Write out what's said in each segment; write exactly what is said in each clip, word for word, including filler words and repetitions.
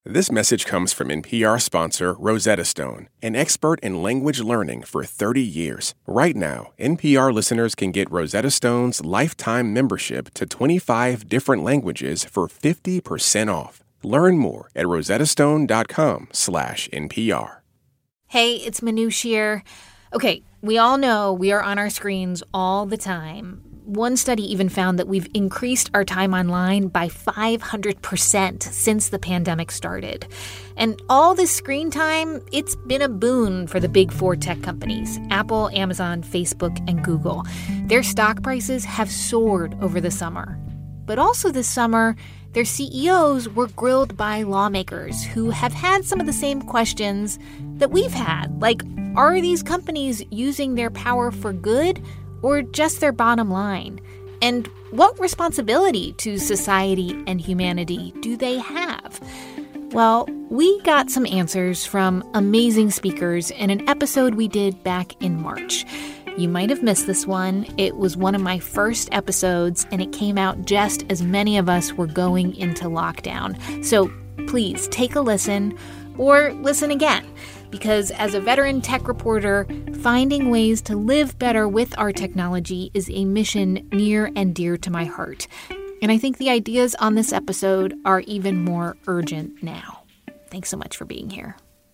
This message comes from N P R sponsor Rosetta Stone, an expert in language learning for thirty years. Right now, N P R listeners can get Rosetta Stone's lifetime membership to twenty-five different languages for fifty percent off. Learn more at rosettastone.com slash NPR. Hey, it's Manoush here. Okay, we all know we are on our screens all the time. One study even found that we've increased our time online by five hundred percent since the pandemic started. And all this screen time, it's been a boon for the big four tech companies, Apple, Amazon, Facebook, and Google. Their stock prices have soared over the summer. But also this summer, their C E Os were grilled by lawmakers who have had some of the same questions that we've had. Like, are these companies using their power for good or just their bottom line? And what responsibility to society and humanity do they have? Well, we got some answers from amazing speakers in an episode we did back in March. You might have missed this one. It was one of my first episodes, and it came out just as many of us were going into lockdown. So please take a listen or listen again, because as a veteran tech reporter, finding ways to live better with our technology is a mission near and dear to my heart. And I think the ideas on this episode are even more urgent now. Thanks so much for being here.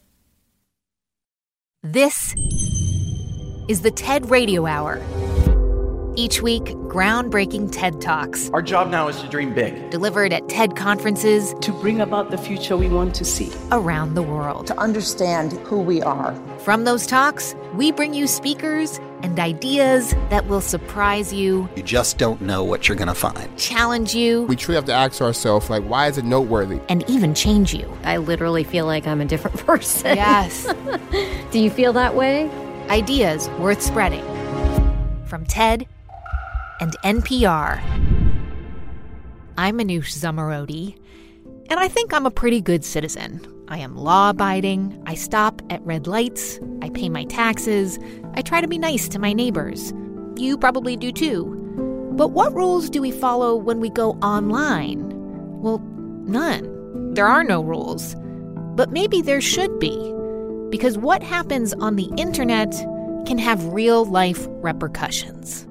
This is the TED Radio Hour. Each week, groundbreaking TED Talks. Our job now is to dream big. Delivered at TED conferences. To bring about the future we want to see. Around the world. To understand who we are. From those talks, we bring you speakers and ideas that will surprise you. You just don't know what you're going to find. Challenge you. We truly have to ask ourselves, like, why is it noteworthy? And even change you. I literally feel like I'm a different person. Yes. Do you feel that way? Ideas worth spreading. From TED and N P R. I'm Manoush Zomorodi, and I think I'm a pretty good citizen. I am law-abiding, I stop at red lights, I pay my taxes, I try to be nice to my neighbors. You probably do too. But what rules do we follow when we go online? Well, none. There are no rules. But maybe there should be. Because what happens on the internet can have real-life repercussions.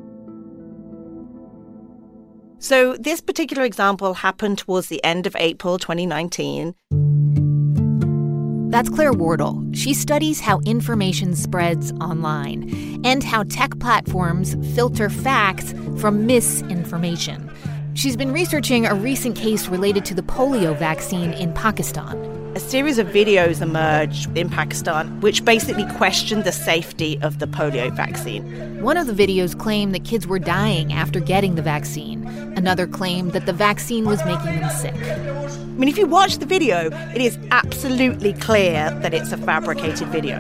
So this particular example happened towards the end of April twenty nineteen. That's Claire Wardle. She studies how information spreads online and how tech platforms filter facts from misinformation. She's been researching a recent case related to the polio vaccine in Pakistan. A series of videos emerged in Pakistan which basically questioned the safety of the polio vaccine. One of the videos claimed that kids were dying after getting the vaccine. Another claimed that the vaccine was making them sick. I mean, if you watch the video, it is absolutely clear that it's a fabricated video.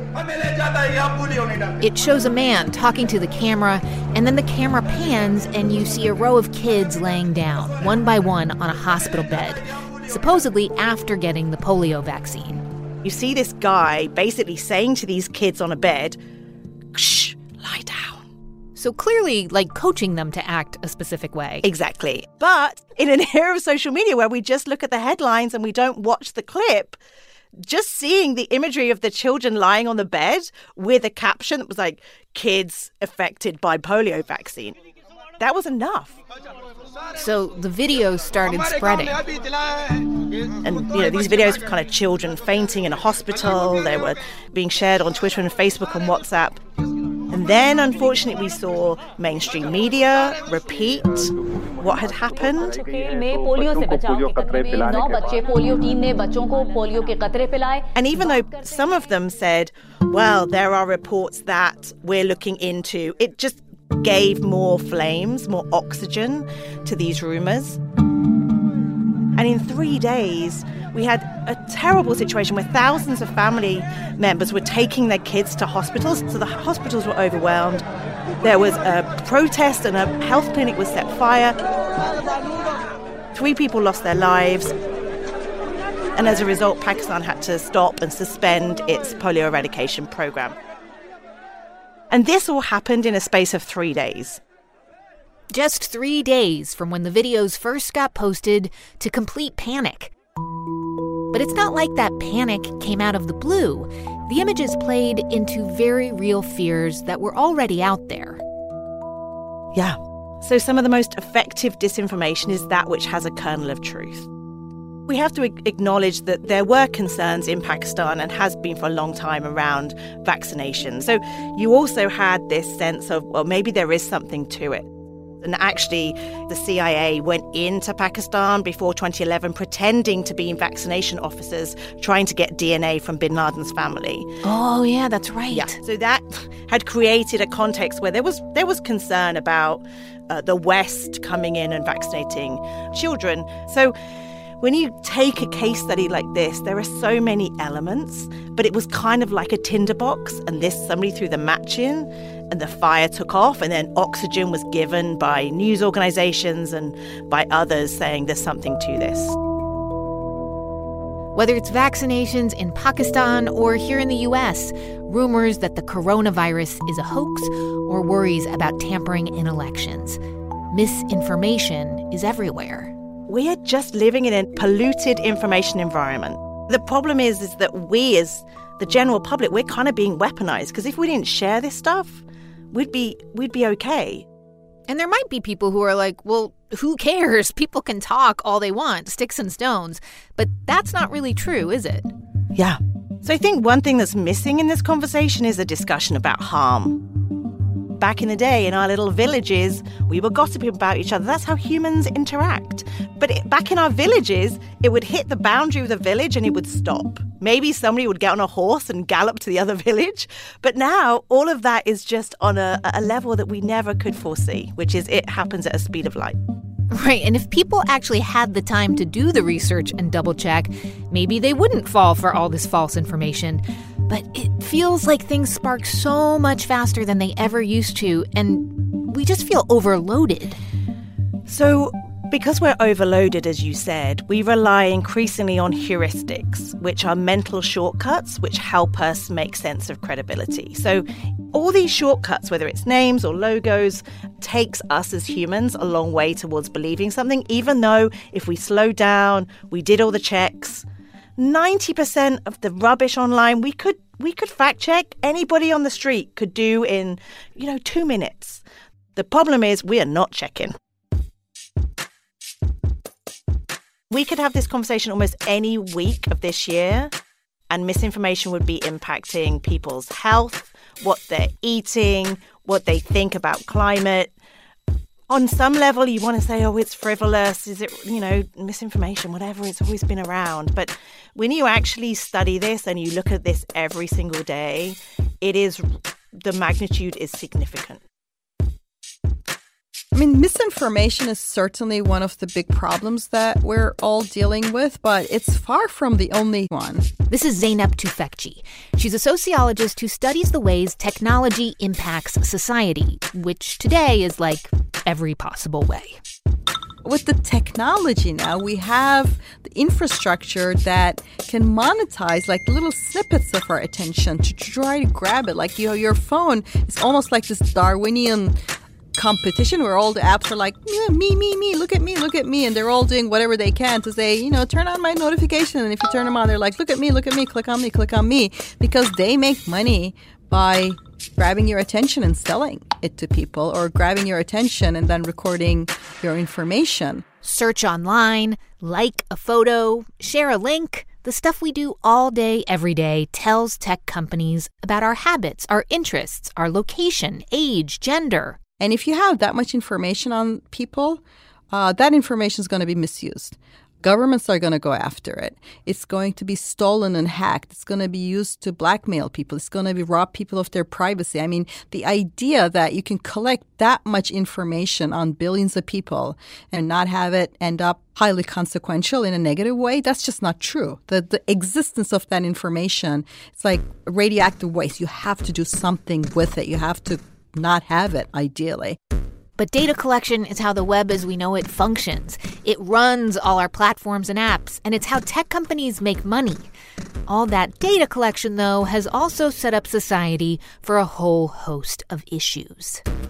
It shows a man talking to the camera, and then the camera pans and you see a row of kids laying down, one by one, on a hospital bed, supposedly after getting the polio vaccine. You see this guy basically saying to these kids on a bed, shh, lie down. So clearly, like, coaching them to act a specific way. Exactly. But in an era of social media where we just look at the headlines and we don't watch the clip, just seeing the imagery of the children lying on the bed with a caption that was like, kids affected by polio vaccine, that was enough. So the videos started spreading. And, you know, these videos were kind of children fainting in a hospital. They were being shared on Twitter and Facebook and WhatsApp. And then, unfortunately, we saw mainstream media repeat what had happened. And even though some of them said, well, there are reports that we're looking into, it just gave more flames, more oxygen to these rumors. And in three days, we had a terrible situation where thousands of family members were taking their kids to hospitals. So the hospitals were overwhelmed. There was a protest and a health clinic was set fire. Three people lost their lives. And as a result, Pakistan had to stop and suspend its polio eradication program. And this all happened in a space of three days. Just three days from when the videos first got posted to complete panic. But it's not like that panic came out of the blue. The images played into very real fears that were already out there. Yeah. So some of the most effective disinformation is that which has a kernel of truth. We have to acknowledge that there were concerns in Pakistan and has been for a long time around vaccination. So you also had this sense of, well, maybe there is something to it. And actually, the C I A went into Pakistan before twenty eleven pretending to be vaccination officers trying to get D N A from bin Laden's family. Oh, yeah, that's right. Yeah. So that had created a context where there was there was concern about uh, the West coming in and vaccinating children. So when you take a case study like this, there are so many elements, but it was kind of like a tinderbox, and this somebody threw the match in, and the fire took off, and then oxygen was given by news organizations and by others saying there's something to this. Whether it's vaccinations in Pakistan or here in the U S, rumors that the coronavirus is a hoax or worries about tampering in elections, misinformation is everywhere. We are just living in a polluted information environment. The problem is, is that we, as the general public, we're kind of being weaponized, because if we didn't share this stuff, we'd be we'd be okay. And there might be people who are like, well, who cares? People can talk all they want, sticks and stones. But that's not really true, is it? Yeah. So I think one thing that's missing in this conversation is a discussion about harm. Back in the day, in our little villages, we were gossiping about each other. That's how humans interact. But it, back in our villages, it would hit the boundary of the village and it would stop. Maybe somebody would get on a horse and gallop to the other village. But now, all of that is just on a, a level that we never could foresee, which is it happens at a speed of light. Right, and if people actually had the time to do the research and double-check, maybe they wouldn't fall for all this false information. But it feels like things spark so much faster than they ever used to, and we just feel overloaded. So because we're overloaded, as you said, we rely increasingly on heuristics, which are mental shortcuts which help us make sense of credibility. So all these shortcuts, whether it's names or logos, takes us as humans a long way towards believing something, even though if we slow down, we did all the checks, ninety percent of the rubbish online we could we could fact check. Anybody on the street could do in, you know, two minutes. The problem is we are not checking. We could have this conversation almost any week of this year, and misinformation would be impacting people's health, what they're eating, what they think about climate. On some level, you want to say, oh, it's frivolous. Is it, you know, misinformation, whatever. It's always been around. But when you actually study this and you look at this every single day, it is, the magnitude is significant. I mean, misinformation is certainly one of the big problems that we're all dealing with, but it's far from the only one. This is Zeynep Tufekci. She's a sociologist who studies the ways technology impacts society, which today is like every possible way. With the technology now, we have the infrastructure that can monetize like little snippets of our attention to try to grab it. Like, you know, your phone is almost like this Darwinian competition where all the apps are like, yeah, me, me, me, look at me, look at me. And they're all doing whatever they can to say, you know, turn on my notification. And if you turn them on, they're like, look at me, look at me, click on me, click on me. Because they make money by grabbing your attention and selling it to people, or grabbing your attention and then recording your information. Search online, like a photo, share a link. The stuff we do all day, every day tells tech companies about our habits, our interests, our location, age, gender. And if you have that much information on people, uh, that information is going to be misused. Governments are going to go after it. It's going to be stolen and hacked. It's going to be used to blackmail people. It's going to be rob people of their privacy. I mean, the idea that you can collect that much information on billions of people and not have it end up highly consequential in a negative way, that's just not true. The, the existence of that information, it's like radioactive waste. You have to do something with it. You have to not have it, ideally. But data collection is how the web as we know it functions. It runs all our platforms and apps, and it's how tech companies make money. All that data collection, though, has also set up society for a whole host of issues.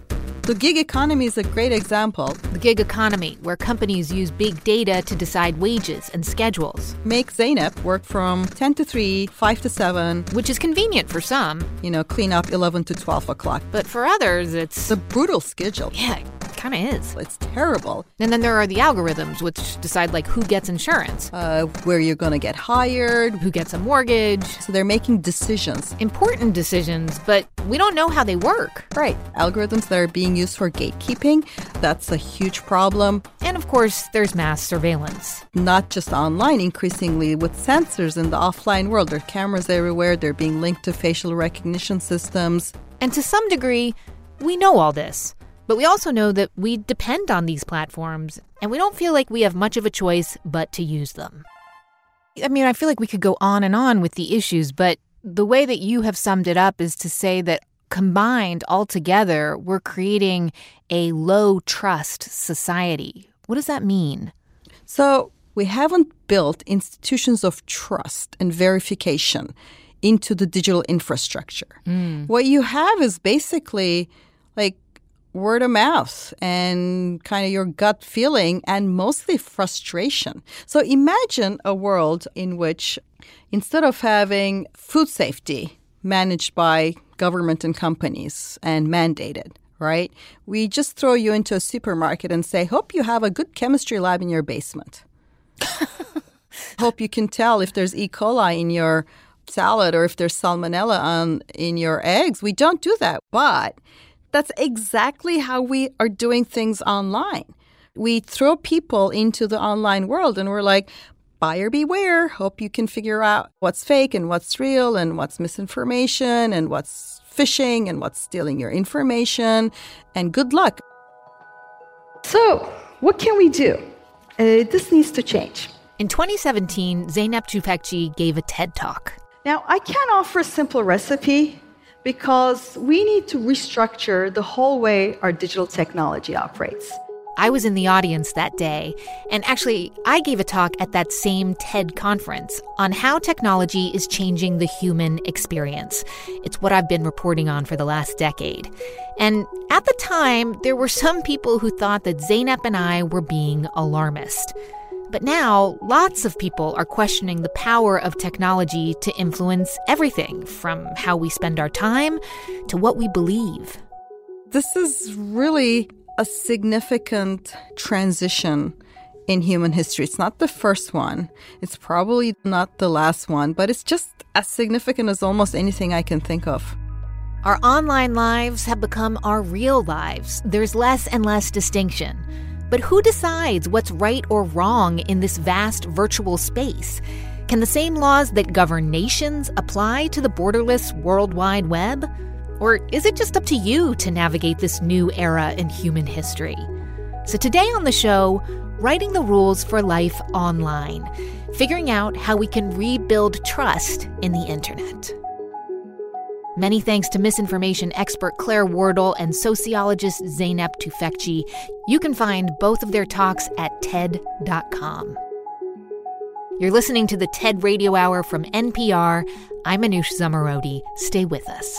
The gig economy is a great example. The gig economy, where companies use big data to decide wages and schedules. Make Zeynep work from ten to three, five to seven. Which is convenient for some. You know, clean up eleven to twelve o'clock. But for others, it's... It's a brutal schedule. Yeah, it kind of is. It's terrible. And then there are the algorithms, which decide, like, who gets insurance. Uh, where you're going to get hired. Who gets a mortgage. So they're making decisions. Important decisions, but we don't know how they work. Right. Algorithms that are being used for gatekeeping, that's a huge problem. And of course, there's mass surveillance. Not just online, increasingly with sensors in the offline world. There are cameras everywhere. They're being linked to facial recognition systems. And to some degree, we know all this. But we also know that we depend on these platforms, and we don't feel like we have much of a choice but to use them. I mean, I feel like we could go on and on with the issues, but the way that you have summed it up is to say that combined all together, we're creating a low-trust society. What does that mean? So we haven't built institutions of trust and verification into the digital infrastructure. Mm. What you have is basically like word of mouth and kind of your gut feeling and mostly frustration. So imagine a world in which instead of having food safety managed by government and companies and mandated, right? We just throw you into a supermarket and say, hope you have a good chemistry lab in your basement. Hope you can tell if there's E. coli in your salad or if there's salmonella on, in your eggs. We don't do that. But that's exactly how we are doing things online. We throw people into the online world and we're like, buyer beware. Hope you can figure out what's fake and what's real and what's misinformation and what's phishing and what's stealing your information. And good luck. So what can we do? Uh, this needs to change. In twenty seventeen, Zeynep Tufekci gave a TED Talk. Now, I can't offer a simple recipe because we need to restructure the whole way our digital technology operates. I was in the audience that day, and actually, I gave a talk at that same TED conference on how technology is changing the human experience. It's what I've been reporting on for the last decade. And at the time, there were some people who thought that Zeynep and I were being alarmist. But now, lots of people are questioning the power of technology to influence everything, from how we spend our time to what we believe. This is really a significant transition in human history. It's not the first one. It's probably not the last one, but it's just as significant as almost anything I can think of. Our online lives have become our real lives. There's less and less distinction. But who decides what's right or wrong in this vast virtual space? Can the same laws that govern nations apply to the borderless World Wide Web? Or is it just up to you to navigate this new era in human history? So today on the show, writing the rules for life online, figuring out how we can rebuild trust in the internet. Many thanks to misinformation expert Claire Wardle and sociologist Zeynep Tufekci. You can find both of their talks at TED dot com. You're listening to the TED Radio Hour from N P R. I'm Manoush Zomorodi. Stay with us.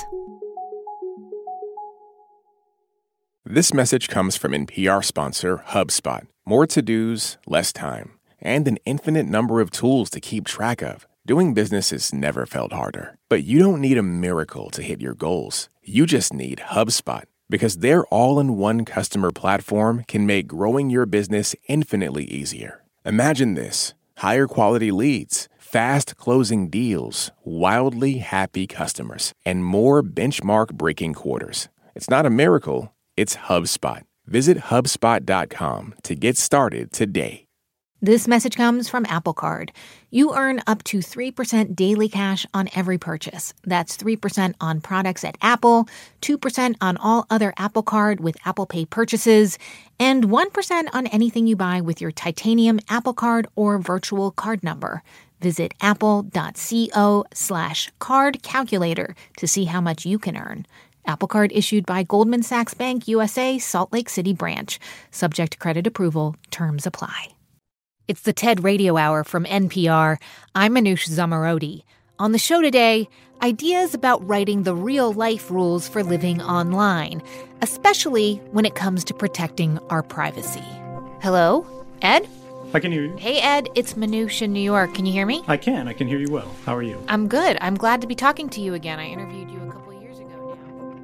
This message comes from N P R sponsor HubSpot. More to-dos, less time, and an infinite number of tools to keep track of. Doing business has never felt harder. But you don't need a miracle to hit your goals. You just need HubSpot, because their all-in-one customer platform can make growing your business infinitely easier. Imagine this: higher quality leads, fast closing deals, wildly happy customers, and more benchmark-breaking quarters. It's not a miracle. It's HubSpot. Visit HubSpot dot com to get started today. This message comes from Apple Card. You earn up to three percent daily cash on every purchase. That's three percent on products at Apple, two percent on all other Apple Card with Apple Pay purchases, and one percent on anything you buy with your titanium Apple Card or virtual card number. Visit apple.co slash card calculator to see how much you can earn. Apple Card issued by Goldman Sachs Bank U S A, Salt Lake City branch. Subject to credit approval. Terms apply. It's the TED Radio Hour from N P R. I'm Manoush Zomorodi. On the show today, ideas about writing the real-life rules for living online, especially when it comes to protecting our privacy. Hello? Ed? I can hear you. Hey, Ed, it's Manoush in New York. Can you hear me? I can. I can hear you well. How are you? I'm good. I'm glad to be talking to you again. I interviewed you a couple of years ago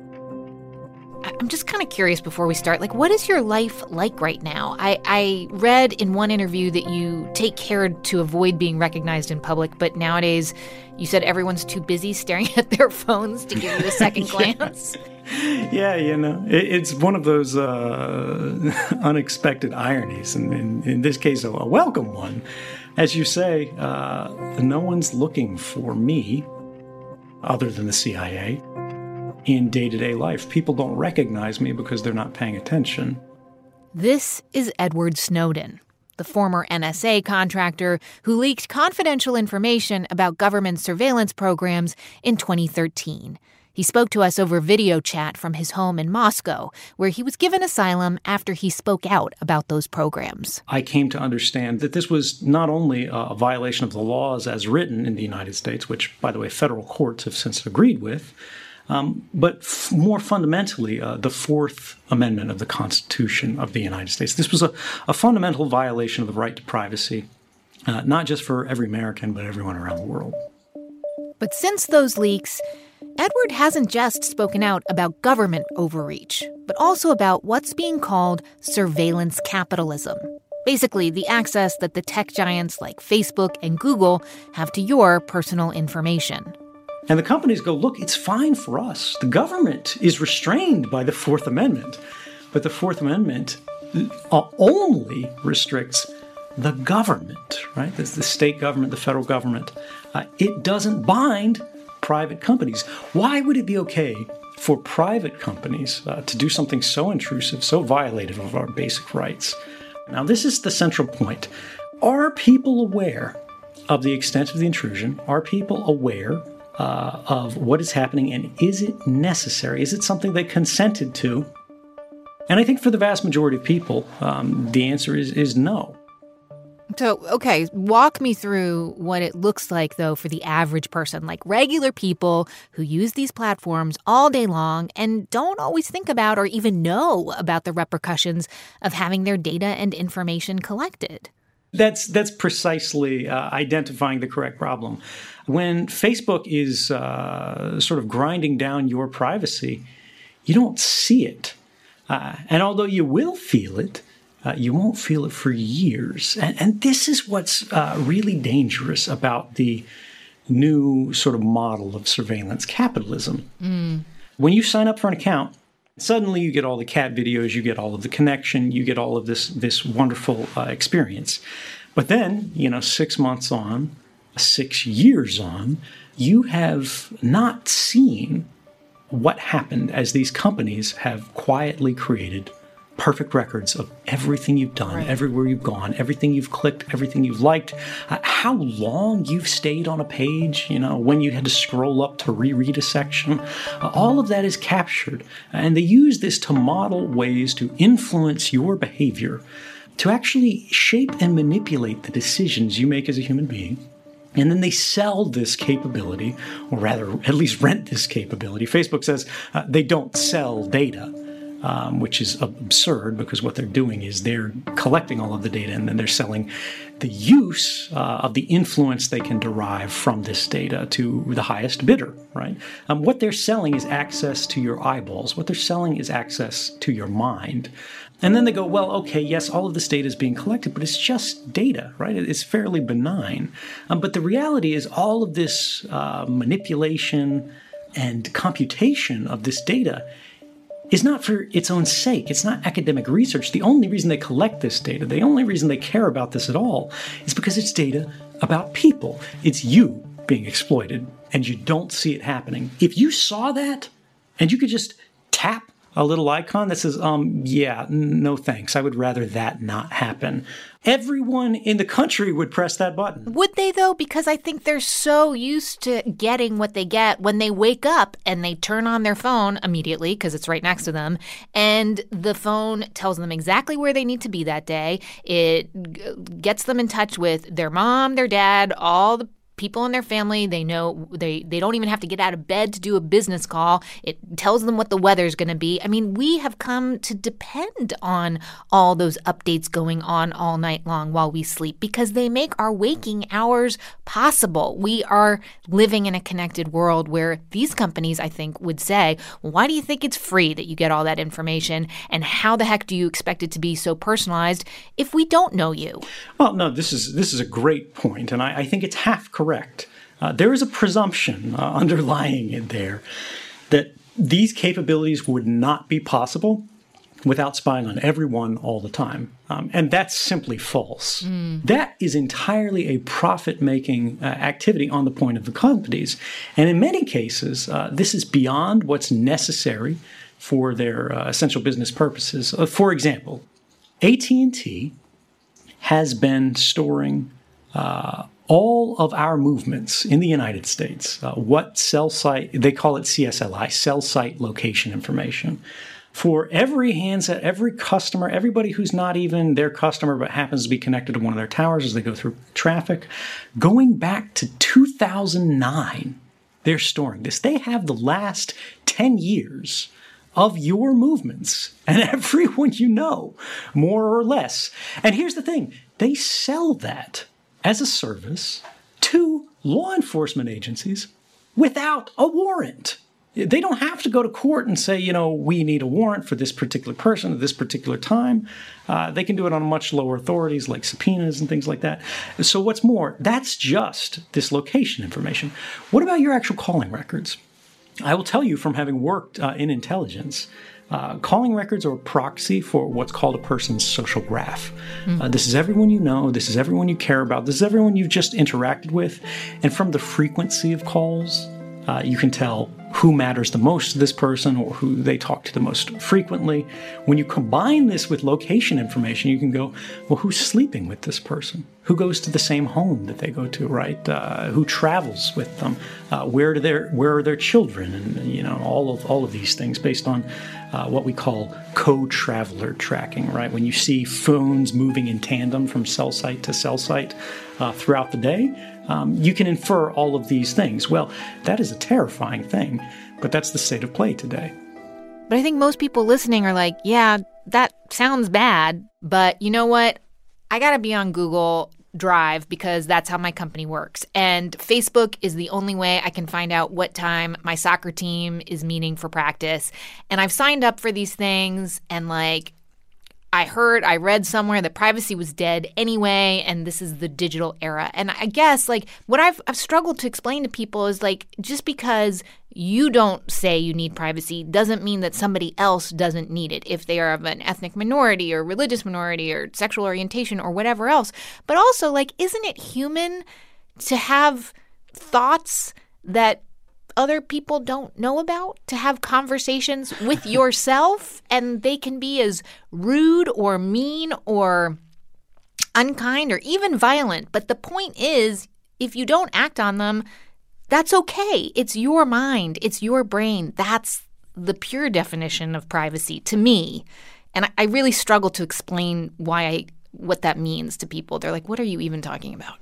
now. I- I'm just kind of curious before we start, like, what is your life like right now? I, I read in one interview that you take care to avoid being recognized in public, but nowadays you said everyone's too busy staring at their phones to give you a second yeah. glance. Yeah, you know, it, it's one of those uh, unexpected ironies, and in, in this case, a, a welcome one. As you say, uh, no one's looking for me, other than the C I A, in day-to-day life. People don't recognize me because they're not paying attention. This is Edward Snowden, the former N S A contractor who leaked confidential information about government surveillance programs in twenty thirteen. He spoke to us over video chat from his home in Moscow, where he was given asylum after he spoke out about those programs. I came to understand that this was not only a violation of the laws as written in the United States, which, by the way, federal courts have since agreed with, um, but f- more fundamentally, uh, the Fourth Amendment of the Constitution of the United States. This was a, a fundamental violation of the right to privacy, uh, not just for every American, but everyone around the world. But since those leaks, Edward hasn't just spoken out about government overreach, but also about what's being called surveillance capitalism. Basically, the access that the tech giants like Facebook and Google have to your personal information. And the companies go, look, it's fine for us. The government is restrained by the Fourth Amendment. But the Fourth Amendment only restricts the government, right? That's the state government, the federal government. Uh, it doesn't bind private companies. Why would it be okay for private companies uh, to do something so intrusive, so violative of our basic rights? Now, this is the central point. Are people aware of the extent of the intrusion? Are people aware uh, of what is happening? And is it necessary? Is it something they consented to? And I think for the vast majority of people, um, the answer is, is no. So, okay, walk me through what it looks like, though, for the average person, like regular people who use these platforms all day long and don't always think about or even know about the repercussions of having their data and information collected. That's that's precisely uh, identifying the correct problem. When Facebook is uh, sort of grinding down your privacy, you don't see it. Uh, and although you will feel it, Uh, you won't feel it for years. And, and this is what's uh, really dangerous about the new sort of model of surveillance capitalism. Mm. When you sign up for an account, suddenly you get all the cat videos, you get all of the connection, you get all of this, this wonderful uh, experience. But then, you know, six months on, six years on, you have not seen what happened as these companies have quietly created perfect records of everything you've done, right. Everywhere you've gone, everything you've clicked, everything you've liked, uh, how long you've stayed on a page, you know, when you had to scroll up to reread a section. Uh, all of that is captured. And they use this to model ways to influence your behavior, to actually shape and manipulate the decisions you make as a human being. And then they sell this capability, or rather, at least rent this capability. Facebook says uh, they don't sell data. Um, which is absurd because what they're doing is they're collecting all of the data and then they're selling the use uh, of the influence they can derive from this data to the highest bidder, right? Um, what they're selling is access to your eyeballs. What they're selling is access to your mind. And then they go, well, okay, yes, all of this data is being collected, but it's just data, right? It's fairly benign. Um, but the reality is all of this uh, manipulation and computation of this data is not for its own sake. It's not academic research. The only reason they collect this data, the only reason they care about this at all, is because it's data about people. It's you being exploited, and you don't see it happening. If you saw that, and you could just tap a little icon that says, um, yeah, no thanks, I would rather that not happen, everyone in the country would press that button. Would they, though? Because I think they're so used to getting what they get when they wake up and they turn on their phone immediately because it's right next to them. And the phone tells them exactly where they need to be that day. It g- gets them in touch with their mom, their dad, all the people in their family. They know they, they don't even have to get out of bed to do a business call. It tells them what the weather's going to be. I mean, we have come to depend on all those updates going on all night long while we sleep because they make our waking hours possible. We are living in a connected world where these companies, I think, would say, well, why do you think it's free that you get all that information? And how the heck do you expect it to be so personalized if we don't know you? Well, no, this is this is a great point, and I, I think it's half correct. Uh, there is a presumption uh, underlying it there that these capabilities would not be possible without spying on everyone all the time. Um, and that's simply false. Mm. That is entirely a profit-making uh, activity on the point of the companies. And in many cases, uh, this is beyond what's necessary for their uh, essential business purposes. Uh, for example, A T and T has been storing uh, all of our movements in the United States, uh, what cell site, they call it C S L I, cell site location information, for every handset, every customer, everybody who's not even their customer but happens to be connected to one of their towers as they go through traffic, going back to two thousand nine, they're storing this. They have the last ten years of your movements and everyone you know, more or less. And here's the thing, they sell that as a service to law enforcement agencies without a warrant. They don't have to go to court and say, you know, we need a warrant for this particular person at this particular time. Uh, they can do it on much lower authorities like subpoenas and things like that. So what's more, that's just this location information. What about your actual calling records? I will tell you from having worked uh, in intelligence, uh, calling records are a proxy for what's called a person's social graph. Mm. Uh, this is everyone you know. This is everyone you care about. This is everyone you've just interacted with. And from the frequency of calls, uh, you can tell who matters the most to this person or who they talk to the most frequently. When you combine this with location information, you can go, well, who's sleeping with this person? Who goes to the same home that they go to, right? Uh, who travels with them? Uh, where do their where are their children? And you know, all of all of these things based on uh, what we call co-traveler tracking, right? When you see phones moving in tandem from cell site to cell site uh, throughout the day, um, you can infer all of these things. Well, that is a terrifying thing, but that's the state of play today. But I think most people listening are like, yeah, that sounds bad, but you know what? I got to be on Google Drive because that's how my company works. And Facebook is the only way I can find out what time my soccer team is meeting for practice. And I've signed up for these things and like I heard, I read somewhere that privacy was dead anyway, and this is the digital era. And I guess, like, what I've, I've struggled to explain to people is, like, just because you don't say you need privacy doesn't mean that somebody else doesn't need it if they are of an ethnic minority or religious minority or sexual orientation or whatever else. But also, like, isn't it human to have thoughts that other people don't know about, to have conversations with yourself, and they can be as rude or mean or unkind or even violent. But the point is, if you don't act on them, that's okay. It's your mind. It's your brain. That's the pure definition of privacy to me. And I, I really struggle to explain why I, what that means to people. They're like, what are you even talking about?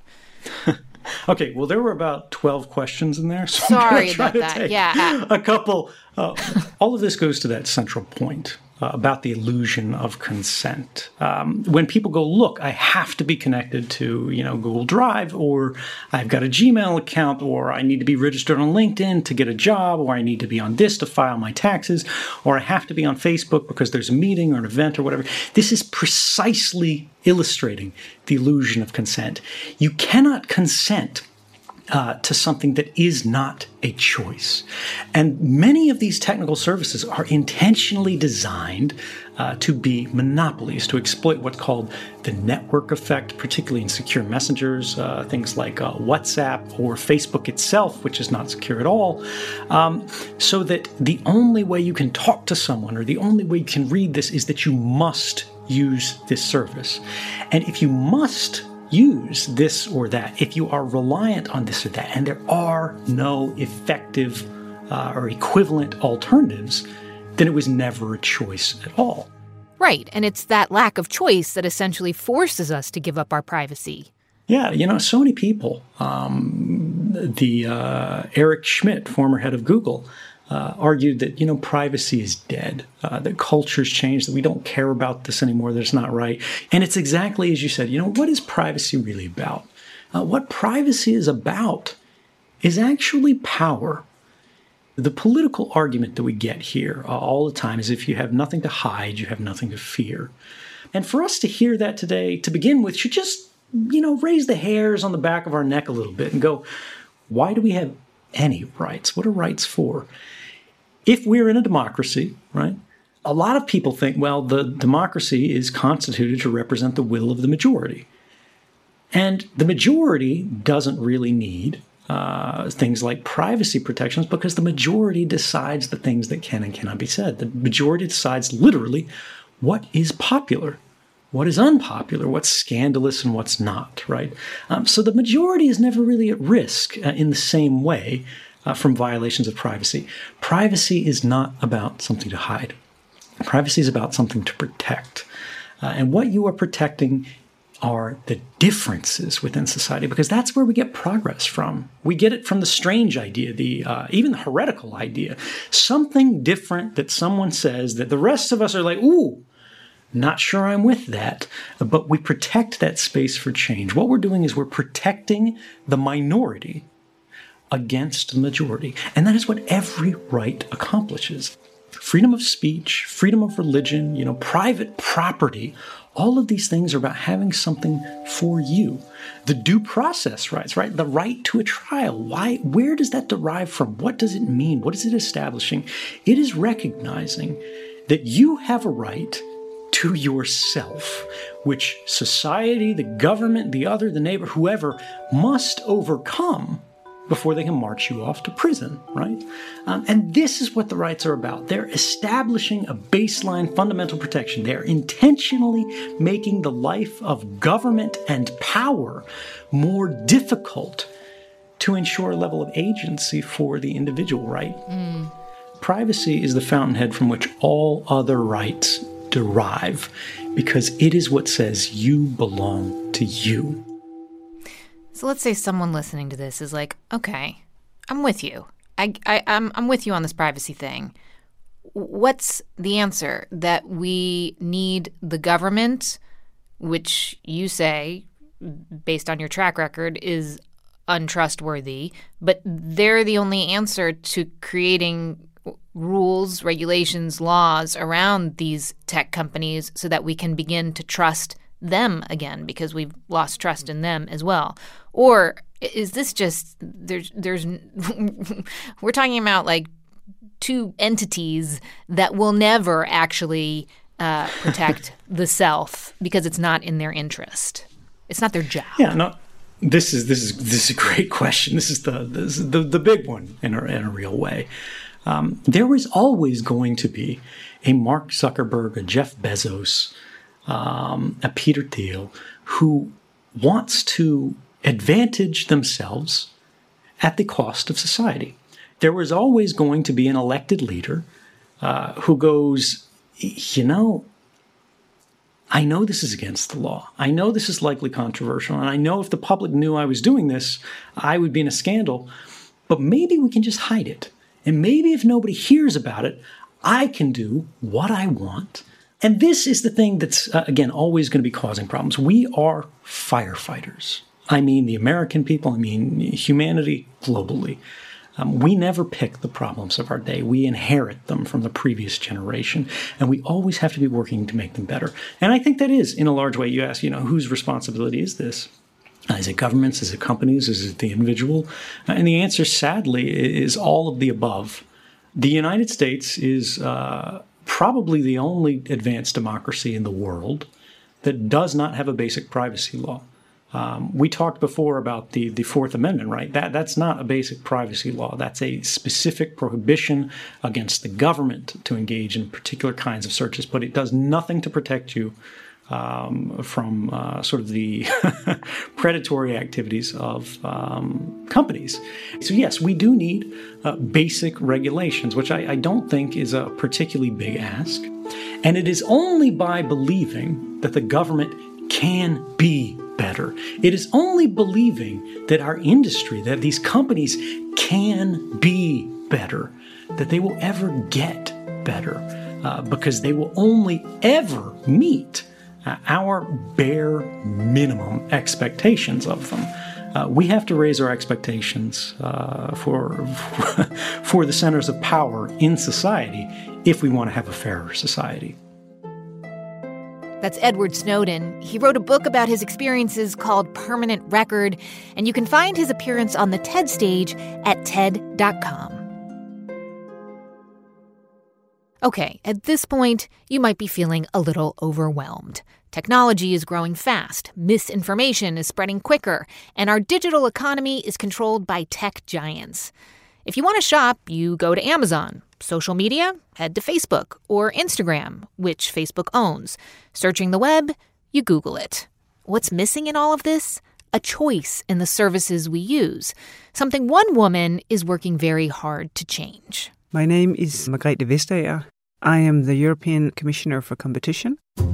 Okay, well, there were about twelve questions in there. So Sorry I'm try about to that. Take yeah. A couple. Uh, all of this goes to that central point uh, about the illusion of consent. Um, when people go, look, I have to be connected to, you know, Google Drive, or I've got a Gmail account, or I need to be registered on LinkedIn to get a job, or I need to be on this to file my taxes, or I have to be on Facebook because there's a meeting or an event or whatever. This is precisely illustrating the illusion of consent. You cannot consent uh, to something that is not a choice. And many of these technical services are intentionally designed uh, to be monopolies, to exploit what's called the network effect, particularly in secure messengers, uh, things like uh, WhatsApp or Facebook itself, which is not secure at all, um, so that the only way you can talk to someone or the only way you can read this is that you must use this service. And if you must use this or that, if you are reliant on this or that, and there are no effective uh, or equivalent alternatives, then it was never a choice at all. Right. And it's that lack of choice that essentially forces us to give up our privacy. Yeah, you know, so many people, um, the uh, Eric Schmidt, former head of Google, uh, argued that, you know, privacy is dead, uh, that culture's changed, that we don't care about this anymore, that it's not right. And it's exactly as you said. You know, what is privacy really about? Uh, what privacy is about is actually power. The political argument that we get here uh, all the time is if you have nothing to hide, you have nothing to fear. And for us to hear that today, to begin with, should just, you know, raise the hairs on the back of our neck a little bit and go, why do we have any rights? What are rights for? If we're in a democracy, right, a lot of people think, well, the democracy is constituted to represent the will of the majority. And the majority doesn't really need uh, things like privacy protections because the majority decides the things that can and cannot be said. The majority decides literally what is popular, what is unpopular, what's scandalous and what's not, right? Um, so the majority is never really at risk uh, in the same way uh, from violations of privacy. Privacy is not about something to hide. Privacy is about something to protect. Uh, and what you are protecting are the differences within society, because that's where we get progress from. We get it from the strange idea, the uh, even the heretical idea, something different that someone says that the rest of us are like, ooh, not sure I'm with that. But we protect that space for change. What we're doing is we're protecting the minority against the majority. And that is what every right accomplishes. Freedom of speech, freedom of religion, you know, private property, all of these things are about having something for you. The due process rights, right? The right to a trial. Why? Where does that derive from? What does it mean? What is it establishing? It is recognizing that you have a right to yourself, which society, the government, the other, the neighbor, whoever must overcome before they can march you off to prison, right? Um, and this is what the rights are about. They're establishing a baseline fundamental protection. They're intentionally making the life of government and power more difficult to ensure a level of agency for the individual, right? Mm. Privacy is the fountainhead from which all other rights derive, because it is what says you belong to you. So let's say someone listening to this is like, okay, I'm with you. I, I, I'm, I'm with you on this privacy thing. What's the answer? That we need the government, which you say, based on your track record, is untrustworthy, but they're the only answer to creating rules, regulations, laws around these tech companies so that we can begin to trust them again, because we've lost trust in them as well? Or is this just there's there's we're talking about like two entities that will never actually uh, protect the self because it's not in their interest. It's not their job. Yeah, no. This is this is this is a great question. This is the this is the the big one in a in a real way. Um, there is always going to be a Mark Zuckerberg, a Jeff Bezos, um, a Peter Thiel, who wants to advantage themselves at the cost of society. There was always going to be an elected leader uh, who goes, you know, I know this is against the law. I know this is likely controversial. And I know if the public knew I was doing this, I would be in a scandal. But maybe we can just hide it. And maybe if nobody hears about it, I can do what I want. And this is the thing that's, uh, again, always going to be causing problems. We are firefighters. I mean the American people, I mean humanity globally. Um, we never pick the problems of our day. We inherit them from the previous generation, and we always have to be working to make them better. And I think that is, in a large way, you ask, you know, whose responsibility is this? Uh, is it governments? Is it companies? Is it the individual? Uh, and the answer, sadly, is all of the above. The United States is uh, probably the only advanced democracy in the world that does not have a basic privacy law. Um, we talked before about the, the Fourth Amendment, right? That that's not a basic privacy law. That's a specific prohibition against the government to engage in particular kinds of searches, but it does nothing to protect you um, from uh, sort of the predatory activities of um, companies. So yes, we do need uh, basic regulations, which I, I don't think is a particularly big ask. And it is only by believing that the government can be better. It is only believing that our industry, that these companies can be better, that they will ever get better, uh, because they will only ever meet uh, our bare minimum expectations of them. Uh, we have to raise our expectations uh, for, for the centers of power in society if we want to have a fairer society. That's Edward Snowden. He wrote a book about his experiences called Permanent Record, and you can find his appearance on the TED stage at ted dot com. Okay, at this point, you might be feeling a little overwhelmed. Technology is growing fast, misinformation is spreading quicker, and our digital economy is controlled by tech giants. If you want to shop, you go to Amazon. Social media? Head to Facebook or Instagram, which Facebook owns. Searching the web? You Google it. What's missing in all of this? A choice in the services we use. Something one woman is working very hard to change. My name is Margrethe Vestager. I am the European Commissioner for Competition.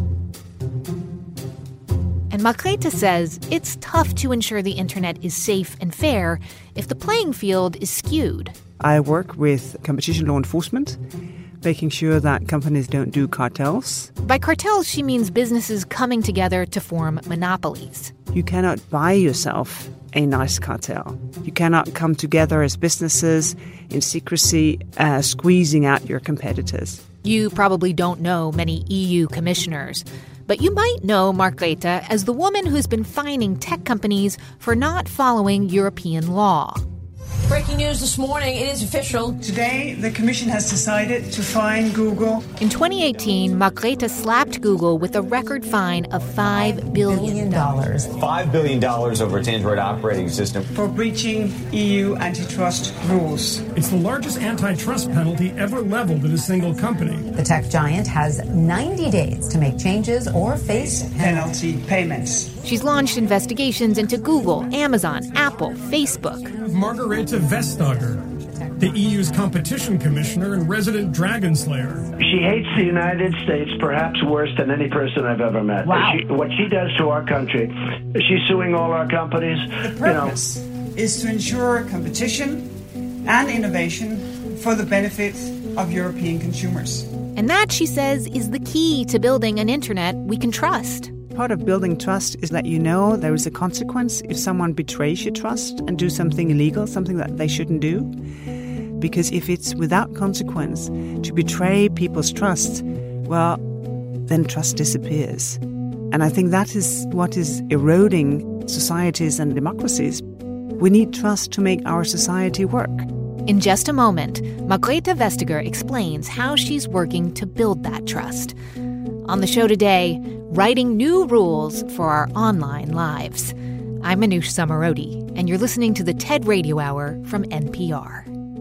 And Margrethe says it's tough to ensure the internet is safe and fair if the playing field is skewed. I work with competition law enforcement, making sure that companies don't do cartels. By cartels, she means businesses coming together to form monopolies. You cannot buy yourself a nice cartel. You cannot come together as businesses in secrecy, uh, squeezing out your competitors. You probably don't know many E U commissioners, but you might know Margrethe as the woman who's been fining tech companies for not following European law. Breaking news this morning, it is official. Today, the Commission has decided to fine Google. In twenty eighteen, Margrethe slapped Google with a record fine of five billion dollars. five billion dollars over its Android operating system. For breaching E U antitrust rules. It's the largest antitrust penalty ever leveled at a single company. The tech giant has ninety days to make changes or face penalty payments. She's launched investigations into Google, Amazon, Apple, Facebook. Margrethe Vestager, the E U's competition commissioner and resident dragon slayer. She hates the United States perhaps worse than any person I've ever met. Wow. She, what she does to our country, she's suing all our companies. The purpose you know. is to ensure competition and innovation for the benefit of European consumers. And that, she says, is the key to building an internet we can trust. Part of building trust is that you know there is a consequence if someone betrays your trust and do something illegal, something that they shouldn't do. Because if it's without consequence to betray people's trust, well, then trust disappears. And I think that is what is eroding societies and democracies. We need trust to make our society work. In just a moment, Margrethe Vestager explains how she's working to build that trust. On the show today, writing new rules for our online lives. I'm Manoush Zomorodi, and you're listening to the TED Radio Hour from N P R.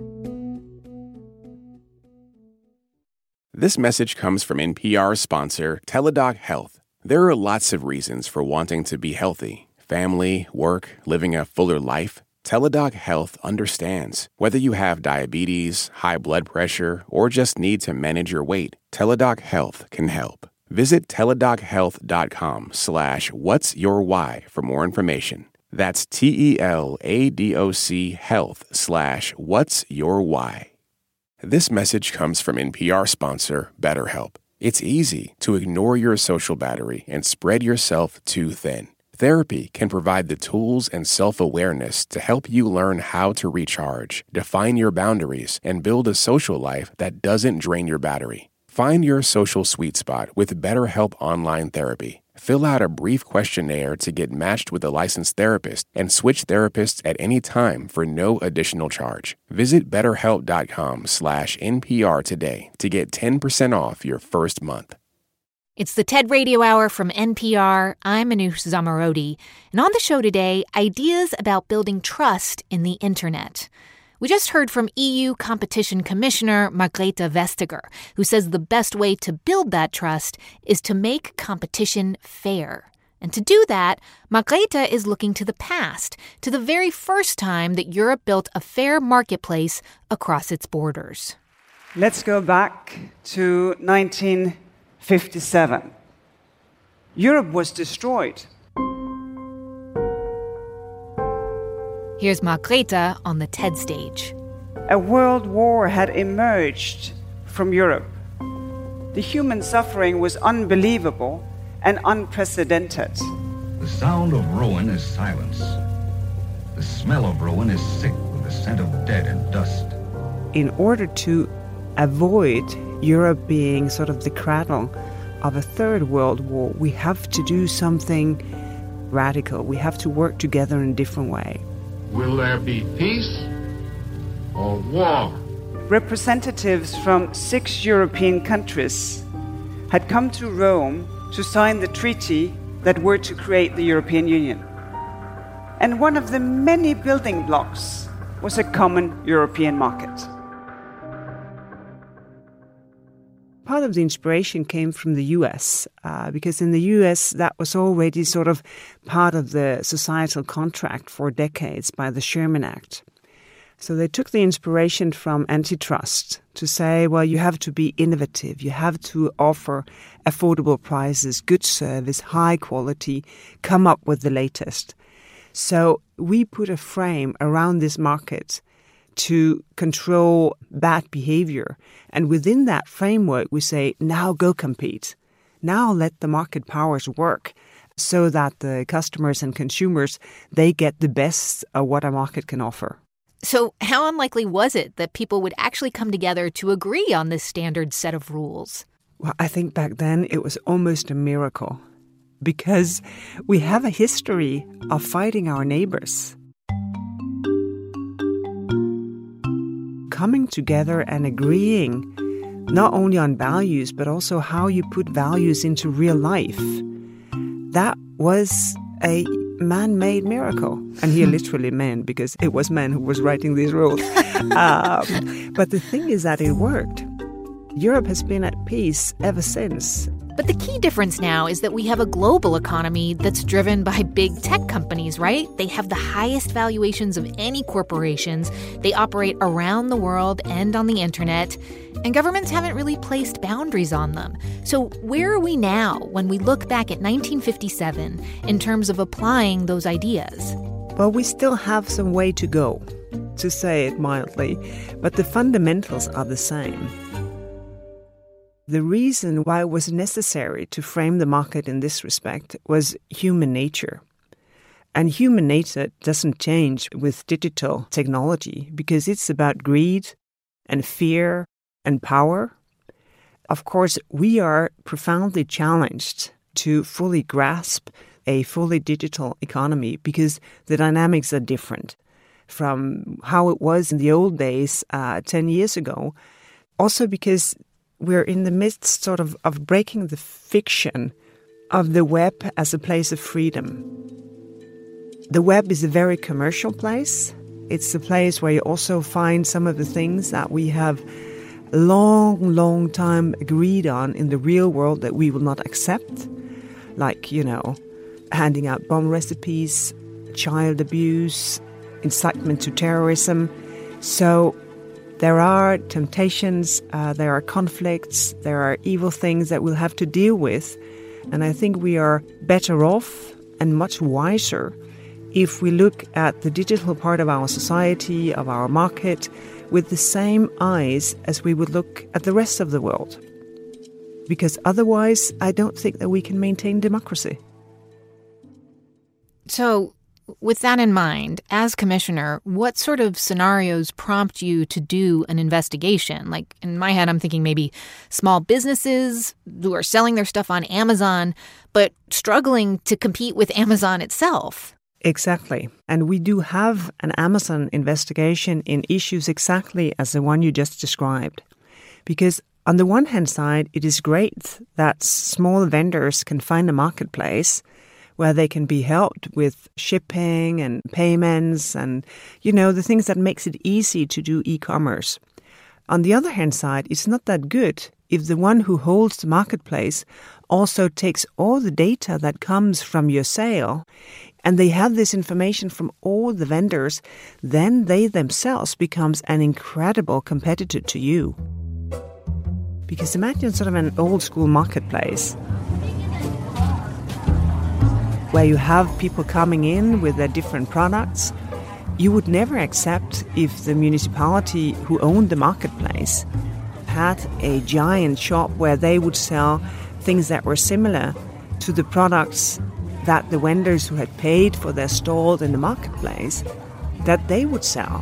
This message comes from N P R sponsor Teladoc Health. There are lots of reasons for wanting to be healthy. Family, work, living a fuller life. Teladoc Health understands. Whether you have diabetes, high blood pressure, or just need to manage your weight, Teladoc Health can help. Visit teladochealth.com slash what's your why for more information. That's T-E-L-A-D-O-C health slash what's your why. This message comes from N P R sponsor BetterHelp. It's easy to ignore your social battery and spread yourself too thin. Therapy can provide the tools and self-awareness to help you learn how to recharge, define your boundaries, and build a social life that doesn't drain your battery. Find your social sweet spot with BetterHelp Online Therapy. Fill out a brief questionnaire to get matched with a licensed therapist and switch therapists at any time for no additional charge. Visit betterhelp.com slash NPR today to get ten percent off your first month. It's the TED Radio Hour from N P R. I'm Manoush Zomorodi. And on the show today, ideas about building trust in the internet. We just heard from E U Competition Commissioner Margrethe Vestager, who says the best way to build that trust is to make competition fair. And to do that, Margrethe is looking to the past, to the very first time that Europe built a fair marketplace across its borders. Let's go back to nineteen fifty-seven. Europe was destroyed. Here's Margrethe on the TED stage. A world war had emerged from Europe. The human suffering was unbelievable and unprecedented. The sound of ruin is silence. The smell of ruin is sick with the scent of dead and dust. In order to avoid Europe being sort of the cradle of a third world war, we have to do something radical. We have to work together in a different way. Will there be peace or war? Representatives from six European countries had come to Rome to sign the treaty that were to create the European Union. And one of the many building blocks was a common European market. Part of the inspiration came from the U S, uh, because in the U S that was already sort of part of the societal contract for decades by the Sherman Act. So they took the inspiration from antitrust to say, well, you have to be innovative, you have to offer affordable prices, good service, high quality, come up with the latest. So we put a frame around this market to control bad behavior. And within that framework, we say, now go compete. Now let the market powers work so that the customers and consumers, they get the best of what a market can offer. So how unlikely was it that people would actually come together to agree on this standard set of rules? Well, I think back then it was almost a miracle because we have a history of fighting our neighbors. Coming together and agreeing not only on values, but also how you put values into real life. That was a man-made miracle. And he literally meant because it was man who was writing these rules. um, but the thing is that it worked. Europe has been at peace ever since. But the key difference now is that we have a global economy that's driven by big tech companies, right? They have the highest valuations of any corporations. They operate around the world and on the internet. And governments haven't really placed boundaries on them. So where are we now when we look back at nineteen fifty-seven in terms of applying those ideas? Well, we still have some way to go, to say it mildly, but the fundamentals are the same. The reason why it was necessary to frame the market in this respect was human nature. And human nature doesn't change with digital technology because it's about greed and fear and power. Of course, we are profoundly challenged to fully grasp a fully digital economy because the dynamics are different from how it was in the old days uh, ten years ago. Also because we're in the midst sort of, of breaking the fiction of the web as a place of freedom. The web is a very commercial place. It's a place where you also find some of the things that we have long, long time agreed on in the real world that we will not accept. Like, you know, handing out bomb recipes, child abuse, incitement to terrorism. So there are temptations, uh, there are conflicts, there are evil things that we'll have to deal with. And I think we are better off and much wiser if we look at the digital part of our society, of our market, with the same eyes as we would look at the rest of the world. Because otherwise, I don't think that we can maintain democracy. So, with that in mind, as commissioner, what sort of scenarios prompt you to do an investigation? Like, in my head, I'm thinking maybe small businesses who are selling their stuff on Amazon, but struggling to compete with Amazon itself. Exactly. And we do have an Amazon investigation in issues exactly as the one you just described. Because on the one hand side, it is great that small vendors can find a marketplace where they can be helped with shipping and payments and, you know, the things that makes it easy to do e-commerce. On the other hand side, it's not that good if the one who holds the marketplace also takes all the data that comes from your sale and they have this information from all the vendors, then they themselves becomes an incredible competitor to you. Because imagine sort of an old school marketplace where you have people coming in with their different products. You would never accept if the municipality who owned the marketplace had a giant shop where they would sell things that were similar to the products that the vendors who had paid for their stall in the marketplace, that they would sell.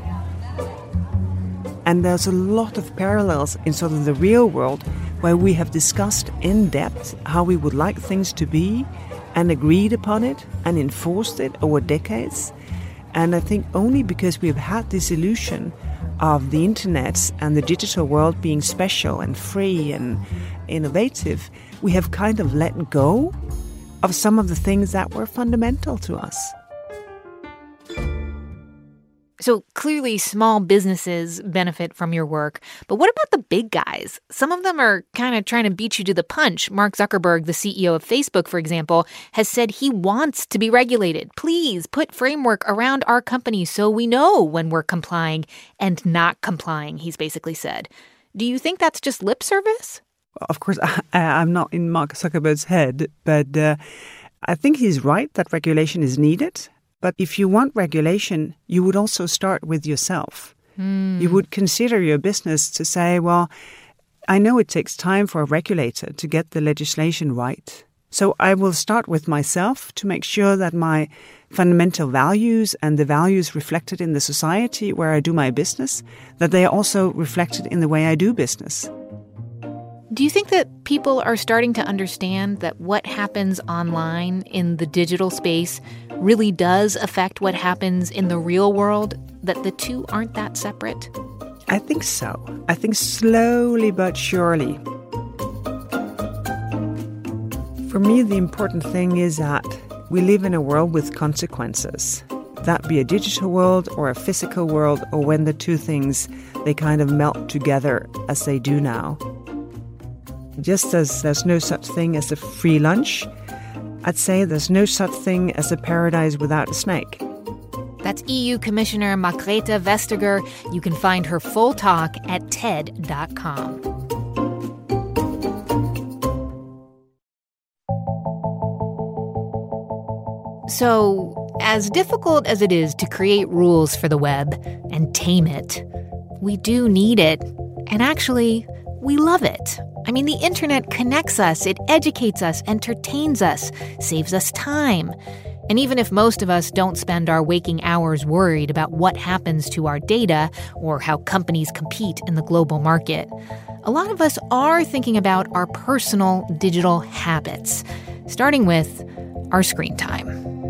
And there's a lot of parallels in sort of the real world where we have discussed in depth how we would like things to be and agreed upon it and enforced it over decades. And I think only because we've had this illusion of the internet and the digital world being special and free and innovative, we have kind of let go of some of the things that were fundamental to us. So clearly small businesses benefit from your work. But what about the big guys? Some of them are kind of trying to beat you to the punch. Mark Zuckerberg, the C E O of Facebook, for example, has said he wants to be regulated. Please put framework around our company so we know when we're complying and not complying, he's basically said. Do you think that's just lip service? Of course, I, I'm not in Mark Zuckerberg's head, but uh, I think he's right that regulation is needed. But if you want regulation, you would also start with yourself. Mm. You would consider your business to say, well, I know it takes time for a regulator to get the legislation right. So I will start with myself to make sure that my fundamental values and the values reflected in the society where I do my business, that they are also reflected in the way I do business. Do you think that people are starting to understand that what happens online in the digital space really does affect what happens in the real world, that the two aren't that separate? I think so. I think slowly but surely. For me, the important thing is that we live in a world with consequences. That be a digital world or a physical world, or when the two things, they kind of melt together as they do now. Just as there's no such thing as a free lunch, I'd say there's no such thing as a paradise without a snake. That's E U Commissioner Margrethe Vestager. You can find her full talk at T E D dot com. So, as difficult as it is to create rules for the web and tame it, we do need it. And actually, we love it. I mean, the internet connects us, it educates us, entertains us, saves us time. And even if most of us don't spend our waking hours worried about what happens to our data or how companies compete in the global market, a lot of us are thinking about our personal digital habits, starting with our screen time.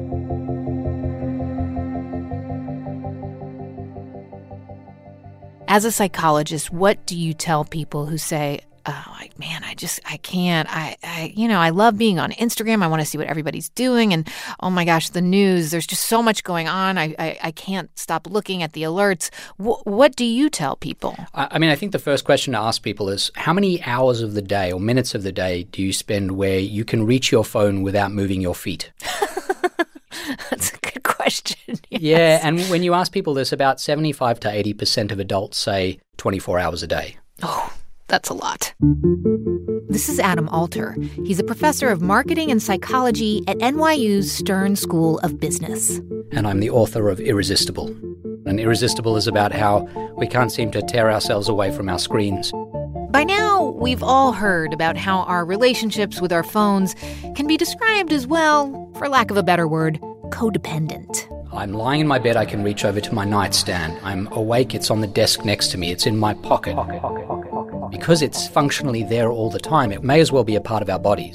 As a psychologist, what do you tell people who say, oh, like, man, I just, I can't, I, I, you know, I love being on Instagram. I want to see what everybody's doing. And oh my gosh, the news, there's just so much going on. I, I, I can't stop looking at the alerts. W- what do you tell people? I mean, I think the first question to ask people is, how many hours of the day or minutes of the day do you spend where you can reach your phone without moving your feet? That's a good question. Yes. Yeah, and when you ask people this, about seventy-five to eighty percent of adults say twenty-four hours a day. Oh, that's a lot. This is Adam Alter. He's a professor of marketing and psychology at N Y U's Stern School of Business. And I'm the author of Irresistible. And Irresistible is about how we can't seem to tear ourselves away from our screens. By now, we've all heard about how our relationships with our phones can be described as, well, for lack of a better word, codependent. I'm lying in my bed, I can reach over to my nightstand. I'm awake, it's on the desk next to me, it's in my pocket. Because it's functionally there all the time, it may as well be a part of our bodies.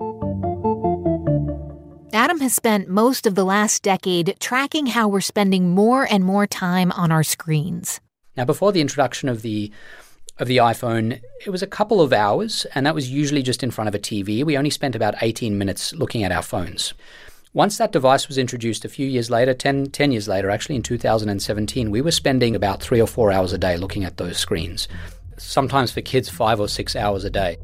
Adam has spent most of the last decade tracking how we're spending more and more time on our screens. Now, before the introduction of the of the iPhone, it was a couple of hours, and that was usually just in front of a T V. We only spent about eighteen minutes looking at our phones. Once that device was introduced a few years later, ten, ten years later, actually in two thousand seventeen, we were spending about three or four hours a day looking at those screens. Sometimes for kids, five or six hours a day.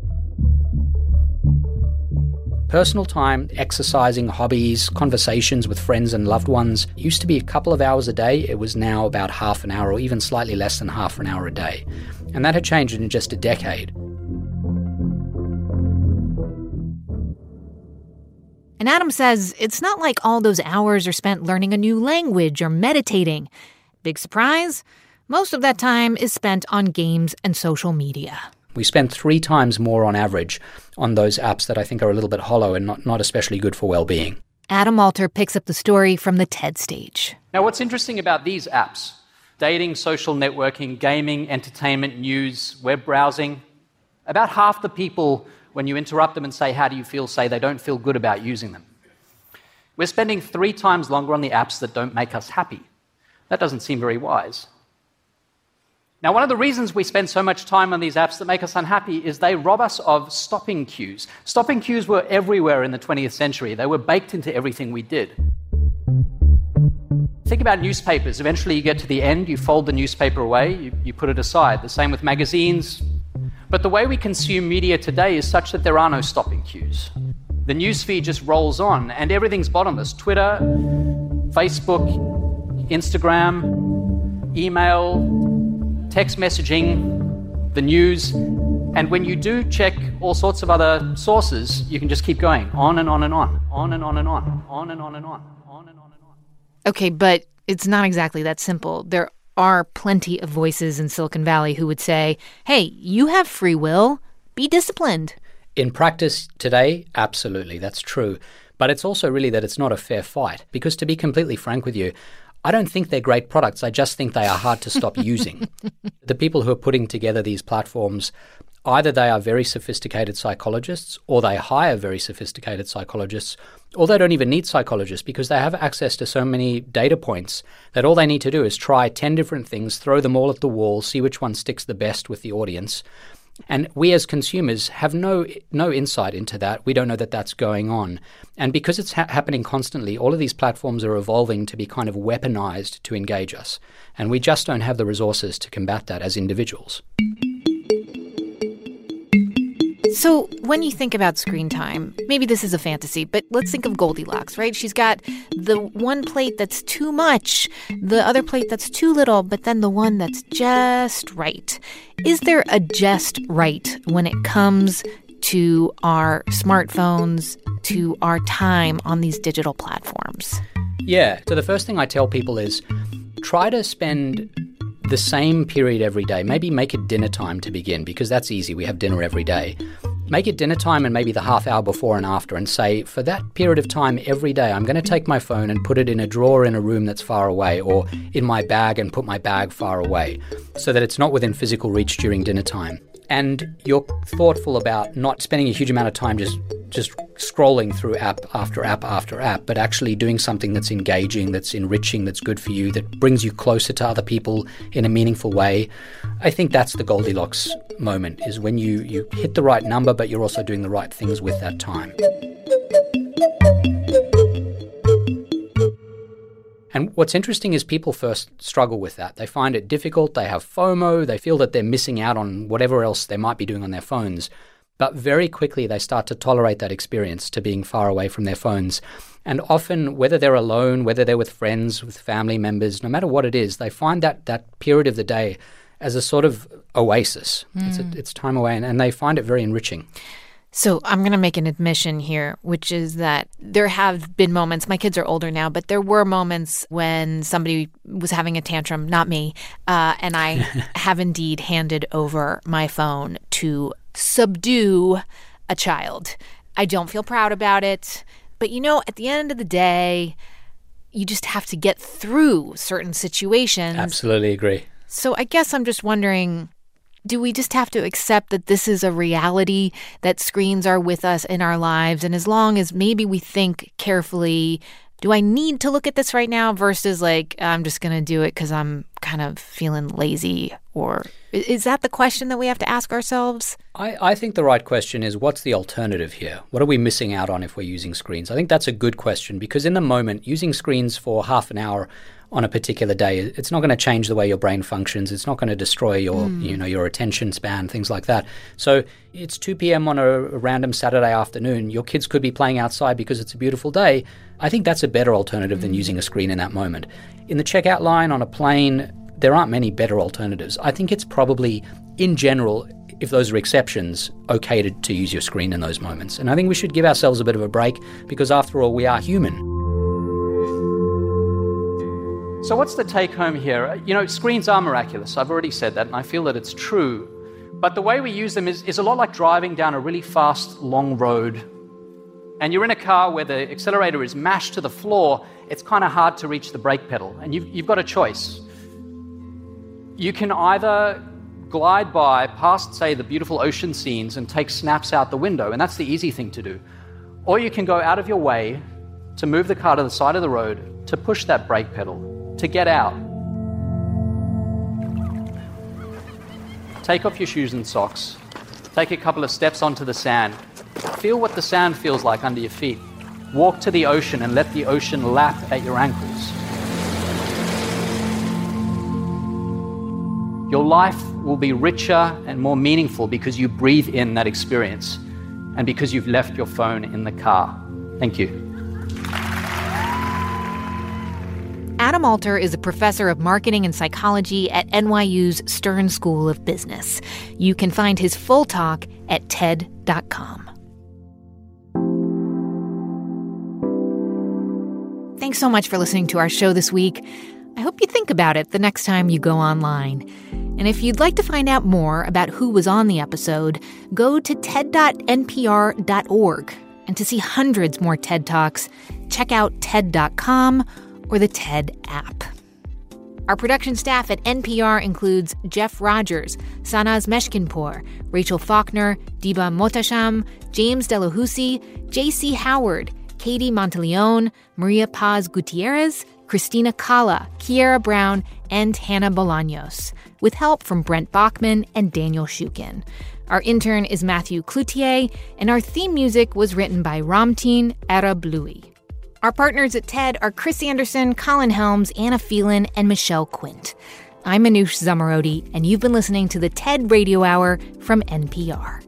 Personal time, exercising, hobbies, conversations with friends and loved ones used to be a couple of hours a day. It was now about half an hour or even slightly less than half an hour a day. And that had changed in just a decade. And Adam says it's not like all those hours are spent learning a new language or meditating. Big surprise, most of that time is spent on games and social media. We spend three times more on average on those apps that I think are a little bit hollow and not, not especially good for well-being. Adam Alter picks up the story from the TED stage. Now, what's interesting about these apps, dating, social networking, gaming, entertainment, news, web browsing, about half the people, when you interrupt them and say, how do you feel, say they don't feel good about using them. We're spending three times longer on the apps that don't make us happy. That doesn't seem very wise. Now, one of the reasons we spend so much time on these apps that make us unhappy is they rob us of stopping cues. Stopping cues were everywhere in the twentieth century. They were baked into everything we did. Think about newspapers. Eventually you get to the end, you fold the newspaper away, you, you put it aside. The same with magazines. But the way we consume media today is such that there are no stopping cues. The newsfeed just rolls on, and everything's bottomless. Twitter, Facebook, Instagram, email, text messaging, the news. And when you do check all sorts of other sources, you can just keep going on and on and on, on and on and on, on and on and on, on and on and on. Okay, but it's not exactly that simple. There are plenty of voices in Silicon Valley who would say, hey, you have free will, be disciplined. In practice today, absolutely, that's true. But it's also really that it's not a fair fight. Because to be completely frank with you, I don't think they're great products. I just think they are hard to stop using. The people who are putting together these platforms, either they are very sophisticated psychologists or they hire very sophisticated psychologists, or they don't even need psychologists because they have access to so many data points that all they need to do is try ten different things, throw them all at the wall, see which one sticks the best with the audience. And we as consumers have no no insight into that. We don't know that that's going on. And because it's ha- happening constantly, all of these platforms are evolving to be kind of weaponized to engage us. And we just don't have the resources to combat that as individuals. So when you think about screen time, maybe this is a fantasy, but let's think of Goldilocks, right? She's got the one plate that's too much, the other plate that's too little, but then the one that's just right. Is there a just right when it comes to our smartphones, to our time on these digital platforms? Yeah. So the first thing I tell people is try to spend the same period every day. Maybe make it dinner time to begin, because that's easy. We have dinner every day. Make it dinner time and maybe the half hour before and after, and say, for that period of time every day, I'm going to take my phone and put it in a drawer in a room that's far away, or in my bag and put my bag far away, so that it's not within physical reach during dinner time. And you're thoughtful about not spending a huge amount of time just just scrolling through app after app after app, but actually doing something that's engaging, that's enriching, that's good for you, that brings you closer to other people in a meaningful way. I think that's the Goldilocks moment, is when you, you hit the right number, but you're also doing the right things with that time. And what's interesting is people first struggle with that. They find it difficult, they have FOMO, they feel that they're missing out on whatever else they might be doing on their phones. But very quickly they start to tolerate that experience, to being far away from their phones. And often, whether they're alone, whether they're with friends, with family members, no matter what it is, they find that that period of the day as a sort of oasis. Mm. It's, a, it's time away, and, and they find it very enriching. So I'm going to make an admission here, which is that there have been moments, my kids are older now, but there were moments when somebody was having a tantrum, not me, uh, and I have indeed handed over my phone to subdue a child. I don't feel proud about it, but you know, at the end of the day, you just have to get through certain situations. Absolutely agree. So I guess I'm just wondering, do we just have to accept that this is a reality, that screens are with us in our lives? And as long as maybe we think carefully, do I need to look at this right now versus like, I'm just going to do it because I'm kind of feeling lazy? Or is that the question that we have to ask ourselves? I, I think the right question is, what's the alternative here? What are we missing out on if we're using screens? I think that's a good question, because in the moment, using screens for half an hour on a particular day, it's not going to change the way your brain functions. It's not going to destroy your, mm. you know, your attention span, things like that. So it's two p.m. on a random Saturday afternoon. Your kids could be playing outside because it's a beautiful day. I think that's a better alternative mm. than using a screen in that moment. In the checkout line on a plane, there aren't many better alternatives. I think it's probably, in general, if those are exceptions, okay to, to use your screen in those moments. And I think we should give ourselves a bit of a break because, after all, we are human. So what's the take home here? You know, screens are miraculous. I've already said that, and I feel that it's true. But the way we use them is, is a lot like driving down a really fast, long road. And you're in a car where the accelerator is mashed to the floor. It's kind of hard to reach the brake pedal. And you've, you've got a choice. You can either glide by past, say, the beautiful ocean scenes and take snaps out the window, and that's the easy thing to do. Or you can go out of your way to move the car to the side of the road, to push that brake pedal, to get out. Take off your shoes and socks. Take a couple of steps onto the sand. Feel what the sand feels like under your feet. Walk to the ocean and let the ocean lap at your ankles. Your life will be richer and more meaningful because you breathe in that experience and because you've left your phone in the car. Thank you. Adam Alter is a professor of marketing and psychology at N Y U's Stern School of Business. You can find his full talk at T E D dot com. Thanks so much for listening to our show this week. I hope you think about it the next time you go online. And if you'd like to find out more about who was on the episode, go to T E D dot N P R dot org. And to see hundreds more TED Talks, check out T E D dot com or the TED app. Our production staff at N P R includes Jeff Rogers, Sanaz Meshkinpour, Rachel Faulkner, Diba Motasham, James Delahousie, J C Howard, Katie Monteleone, Maria Paz Gutierrez, Christina Cala, Kiera Brown, and Hannah Bolaños, with help from Brent Bachman and Daniel Shukin. Our intern is Matthew Cloutier, and our theme music was written by Ramtin Arablouei. Our partners at TED are Chris Anderson, Colin Helms, Anna Phelan, and Michelle Quint. I'm Manoush Zomorodi, and you've been listening to the TED Radio Hour from N P R.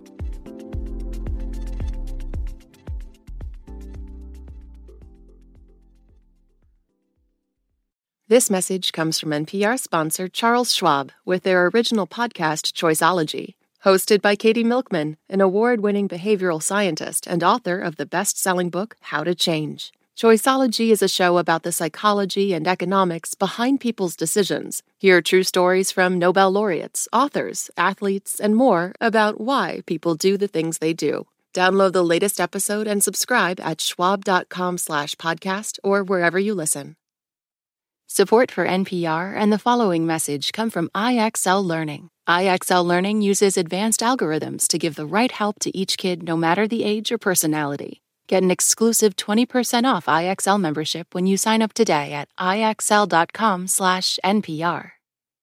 This message comes from N P R sponsor Charles Schwab with their original podcast, Choiceology. Hosted by Katie Milkman, an award-winning behavioral scientist and author of the best-selling book, How to Change. Choiceology is a show about the psychology and economics behind people's decisions. Hear true stories from Nobel laureates, authors, athletes, and more about why people do the things they do. Download the latest episode and subscribe at schwab.com slash podcast or wherever you listen. Support for N P R and the following message come from I X L Learning. I X L Learning uses advanced algorithms to give the right help to each kid no matter the age or personality. Get an exclusive twenty percent off I X L membership when you sign up today at IXL.com slash NPR.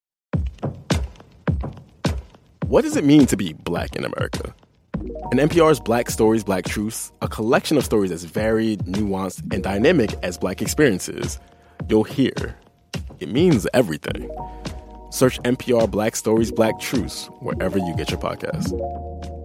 What does it mean to be Black in America? In N P R's Black Stories, Black Truths, a collection of stories as varied, nuanced, and dynamic as Black experiences, you'll hear it means everything. Search N P R Black Stories, Black Truths wherever you get your podcasts.